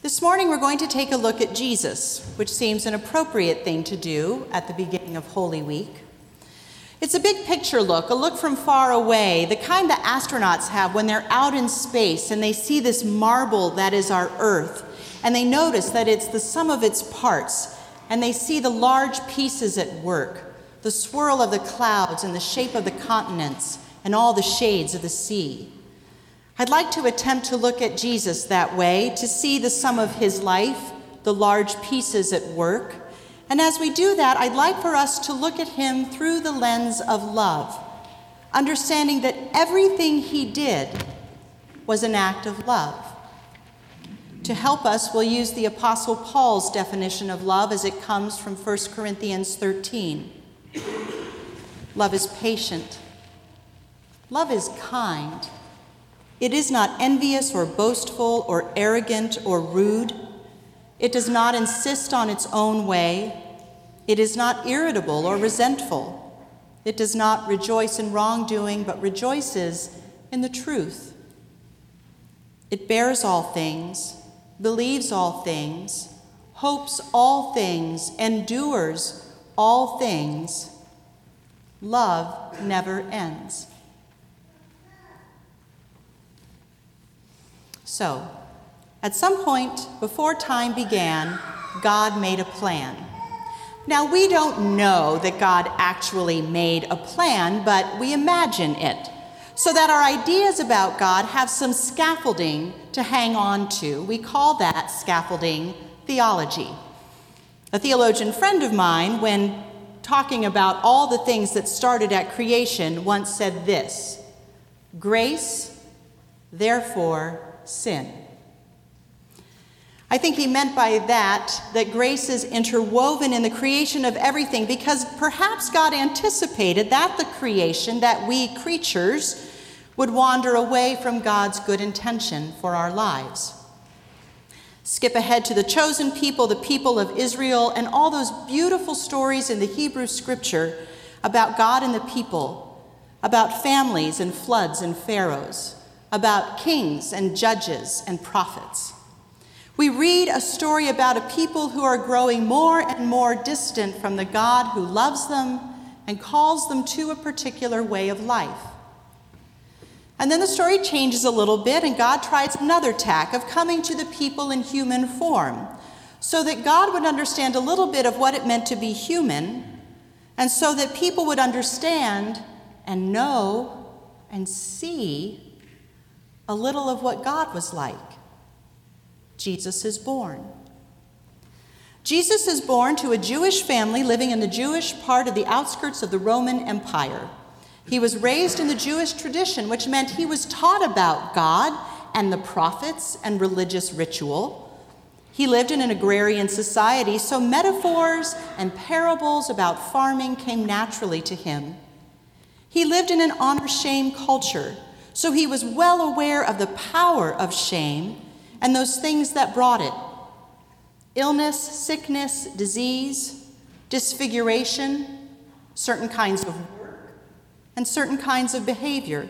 This morning we're going to take a look at Jesus, which seems an appropriate thing to do at the beginning of Holy Week. It's a big picture look, a look from far away, the kind that astronauts have when they're out in space and they see this marble that is our Earth, and they notice that it's the sum of its parts, and they see the large pieces at work, the swirl of the clouds and the shape of the continents and all the shades of the sea. I'd like to attempt to look at Jesus that way, to see the sum of his life, the large pieces at work. And as we do that, I'd like for us to look at him through the lens of love, understanding that everything he did was an act of love. To help us, we'll use the Apostle Paul's definition of love as it comes from 1 Corinthians 13. Love is patient. Love is kind. It is not envious or boastful or arrogant or rude. It does not insist on its own way. It is not irritable or resentful. It does not rejoice in wrongdoing, but rejoices in the truth. It bears all things, believes all things, hopes all things, endures all things. Love never ends. So, at some point before time began, God made a plan. Now, we don't know that God actually made a plan, but we imagine it, so that our ideas about God have some scaffolding to hang on to. We call that scaffolding theology. A theologian friend of mine, when talking about all the things that started at creation, once said this: grace, therefore sin. I think he meant by that grace is interwoven in the creation of everything, because perhaps God anticipated that the creation, that we creatures, would wander away from God's good intention for our lives. Skip ahead to the chosen people, the people of Israel, and all those beautiful stories in the Hebrew scripture about God and the people, about families and floods and pharaohs, about kings and judges and prophets. We read a story about a people who are growing more and more distant from the God who loves them and calls them to a particular way of life. And then the story changes a little bit, and God tries another tack of coming to the people in human form, so that God would understand a little bit of what it meant to be human, and so that people would understand and know and see a little of what God was like. Jesus is born. Jesus is born to a Jewish family living in the Jewish part of the outskirts of the Roman Empire. He was raised in the Jewish tradition, which meant he was taught about God and the prophets and religious ritual. He lived in an agrarian society, so metaphors and parables about farming came naturally to him. He lived in an honor-shame culture, so he was well aware of the power of shame and those things that brought it: illness, sickness, disease, disfiguration, certain kinds of work, and certain kinds of behavior.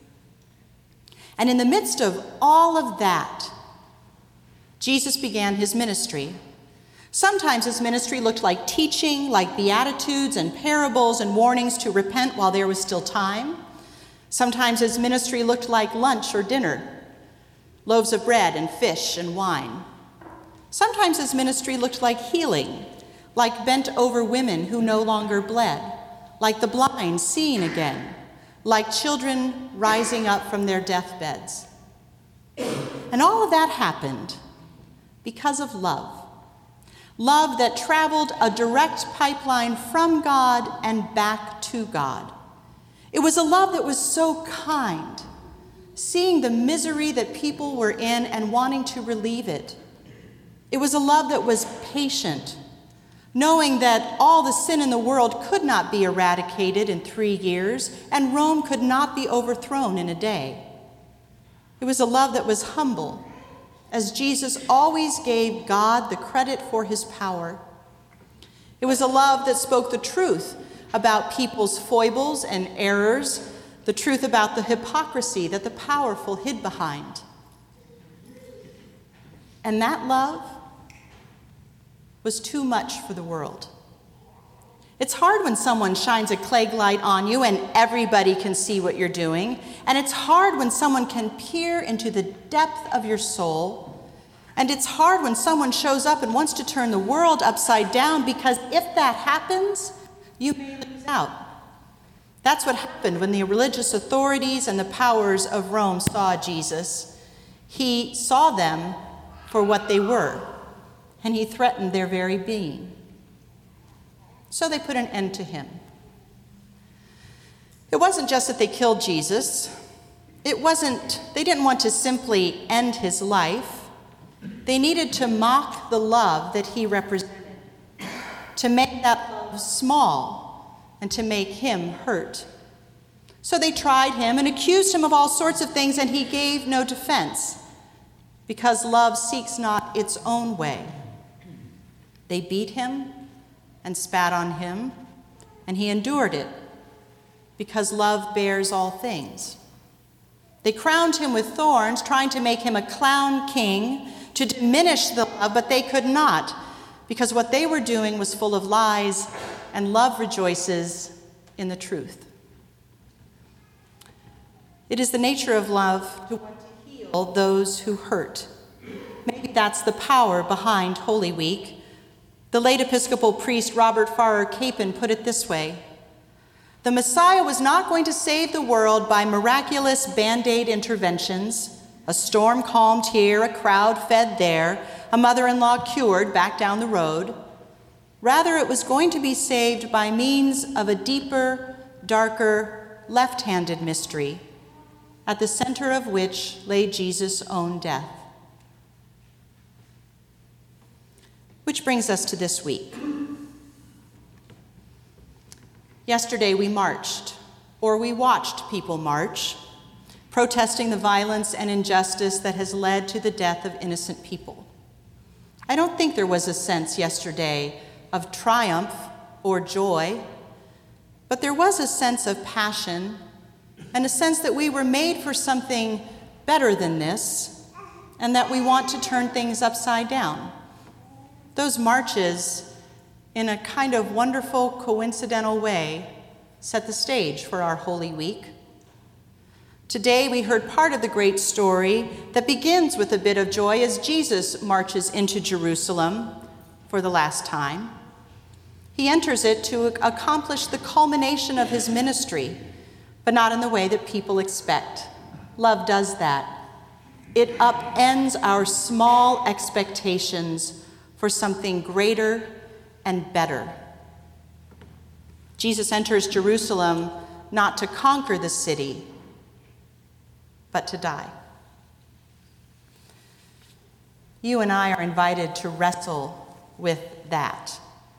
And in the midst of all of that, Jesus began his ministry. Sometimes his ministry looked like teaching, like beatitudes and parables and warnings to repent while there was still time. Sometimes his ministry looked like lunch or dinner, loaves of bread and fish and wine. Sometimes his ministry looked like healing, like bent-over women who no longer bled, like the blind seeing again, like children rising up from their deathbeds. And all of that happened because of love. Love that traveled a direct pipeline from God and back to God. It was a love that was so kind, seeing the misery that people were in and wanting to relieve it. It was a love that was patient, knowing that all the sin in the world could not be eradicated in 3 years, and Rome could not be overthrown in a day. It was a love that was humble, as Jesus always gave God the credit for his power. It was a love that spoke the truth about people's foibles and errors, the truth about the hypocrisy that the powerful hid behind. And that love was too much for the world. It's hard when someone shines a Klieg light on you and everybody can see what you're doing. And it's hard when someone can peer into the depth of your soul. And it's hard when someone shows up and wants to turn the world upside down, because if that happens, you may lose out. That's what happened when the religious authorities and the powers of Rome saw Jesus. He saw them for what they were, and he threatened their very being. So they put an end to him. It wasn't just that they killed Jesus. They didn't want to simply end his life. They needed to mock the love that he represented, to make that love small and to make him hurt. So they tried him and accused him of all sorts of things, and he gave no defense, because love seeks not its own way. They beat him and spat on him, and he endured it, because love bears all things. They crowned him with thorns, trying to make him a clown king, to diminish the love, but they could not, because what they were doing was full of lies, and love rejoices in the truth. It is the nature of love to want to heal those who hurt. Maybe that's the power behind Holy Week. The late Episcopal priest Robert Farrar Capon put it this way: the Messiah was not going to save the world by miraculous Band-Aid interventions, a storm calmed here, a crowd fed there, a mother-in-law cured back down the road. Rather, it was going to be saved by means of a deeper, darker, left-handed mystery, at the center of which lay Jesus' own death. Which brings us to this week. Yesterday we marched, or we watched people march, protesting the violence and injustice that has led to the death of innocent people. I don't think there was a sense yesterday of triumph or joy, but there was a sense of passion and a sense that we were made for something better than this, and that we want to turn things upside down. Those marches, in a kind of wonderful, coincidental way, set the stage for our Holy Week. Today, we heard part of the great story that begins with a bit of joy as Jesus marches into Jerusalem for the last time. He enters it to accomplish the culmination of his ministry, but not in the way that people expect. Love does that. It upends our small expectations for something greater and better. Jesus enters Jerusalem not to conquer the city, but to die. You and I are invited to wrestle with that.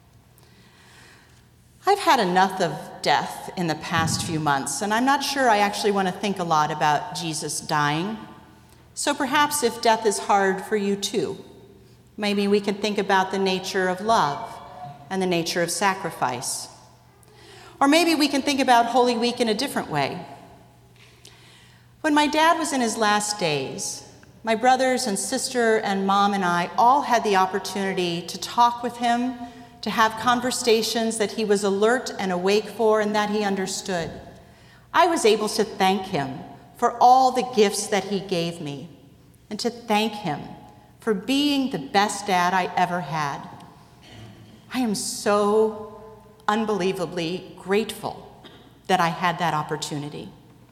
I've had enough of death in the past few months, and I'm not sure I actually want to think a lot about Jesus dying. So perhaps if death is hard for you too, maybe we can think about the nature of love and the nature of sacrifice. Or maybe we can think about Holy Week in a different way. When my dad was in his last days, my brothers and sister and mom and I all had the opportunity to talk with him, to have conversations that he was alert and awake for and that he understood. I was able to thank him for all the gifts that he gave me, and to thank him for being the best dad I ever had. I am so unbelievably grateful that I had that opportunity.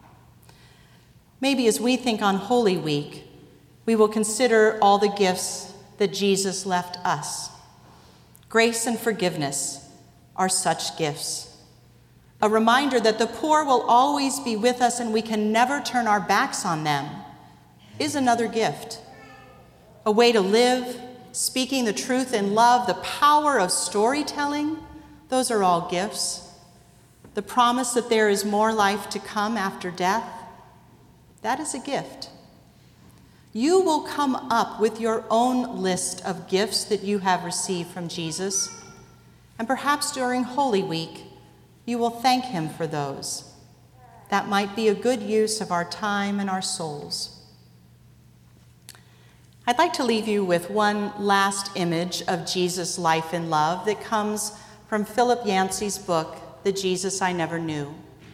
Maybe as we think on Holy Week, we will consider all the gifts that Jesus left us. Grace and forgiveness are such gifts. A reminder that the poor will always be with us and we can never turn our backs on them is another gift. A way to live, speaking the truth in love, the power of storytelling, those are all gifts. The promise that there is more life to come after death, that is a gift. You will come up with your own list of gifts that you have received from Jesus, and perhaps during Holy Week, you will thank him for those. That might be a good use of our time and our souls. I'd like to leave you with one last image of Jesus' life and love that comes from Philip Yancey's book, The Jesus I Never Knew.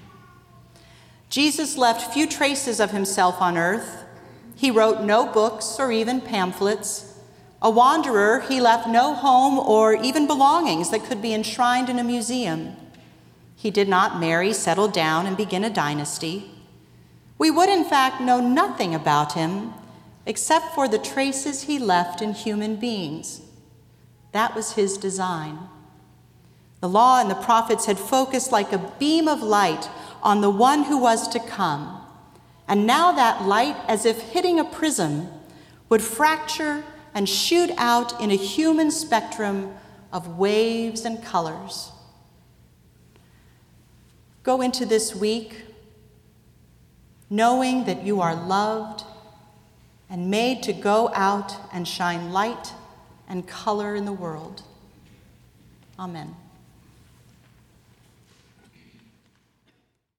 Jesus left few traces of himself on earth. He wrote no books or even pamphlets. A wanderer, he left no home or even belongings that could be enshrined in a museum. He did not marry, settle down, and begin a dynasty. We would, in fact, know nothing about him except for the traces he left in human beings. That was his design. The law and the prophets had focused like a beam of light on the one who was to come. And now that light, as if hitting a prism, would fracture and shoot out in a human spectrum of waves and colors. Go into this week knowing that you are loved and made to go out and shine light and color in the world. Amen.